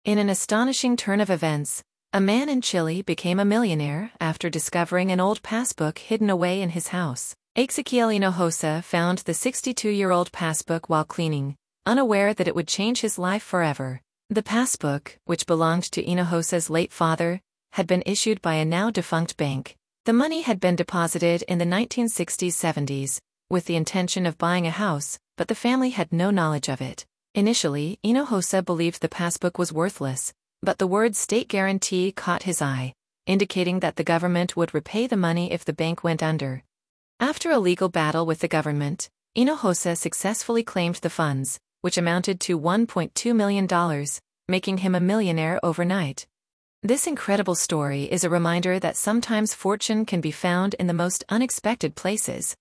In an astonishing turn of events, a man in Chile became a millionaire after discovering an old passbook hidden away in his house. Ezequiel Hinojosa found the 62-year-old passbook while cleaning, unaware that it would change his life forever. The passbook, which belonged to Hinojosa's late father, had been issued by a now-defunct bank. The money had been deposited in the 1960s-70s, with the intention of buying a house, but the family had no knowledge of it. Initially, Hinojosa believed the passbook was worthless, but the word state guarantee caught his eye, indicating that the government would repay the money if the bank went under. After a legal battle with the government, Hinojosa successfully claimed the funds, which amounted to $1.2 million, making him a millionaire overnight. This incredible story is a reminder that sometimes fortune can be found in the most unexpected places.